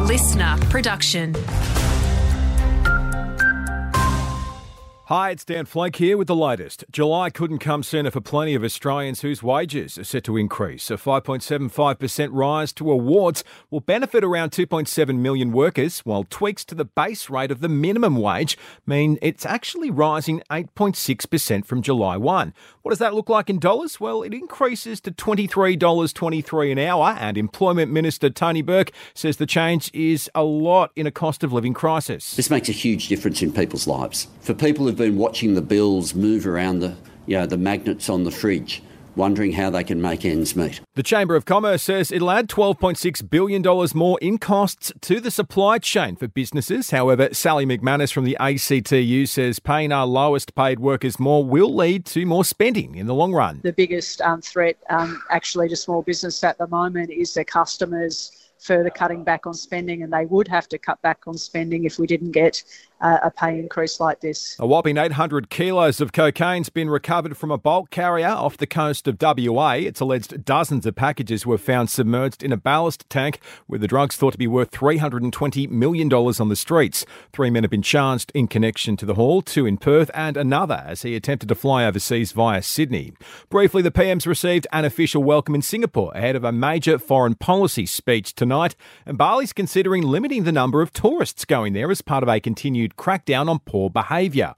listener production. Hi, it's Dan Flake here with the latest. July couldn't come sooner for plenty of Australians whose wages are set to increase. A 5.75% rise to awards will benefit around 2.7 million workers, while tweaks to the base rate of the minimum wage mean it's actually rising 8.6% from July 1. What does that look like in dollars? Well, it increases to $23.23 an hour, and Employment Minister Tony Burke says the change is a lot in a cost of living crisis. This makes a huge difference in people's lives. For people who've been watching the bills move around the magnets on the fridge, wondering how they can make ends meet. The Chamber of Commerce says it'll add $12.6 billion more in costs to the supply chain for businesses. However, Sally McManus from the ACTU says paying our lowest paid workers more will lead to more spending in the long run. The biggest threat actually to small business at the moment is their customers further cutting back on spending, and they would have to cut back on spending if we didn't get a pay increase like this. A whopping 800 kilos of cocaine's been recovered from a bulk carrier off the coast of WA. It's alleged dozens of packages were found submerged in a ballast tank, with the drugs thought to be worth $320 million on the streets. 3 men have been charged in connection to the haul, 2 in Perth and another as he attempted to fly overseas via Sydney. Briefly, the PM's received an official welcome in Singapore ahead of a major foreign policy speech tonight, and Bali's considering limiting the number of tourists going there as part of a continued crackdown on poor behaviour.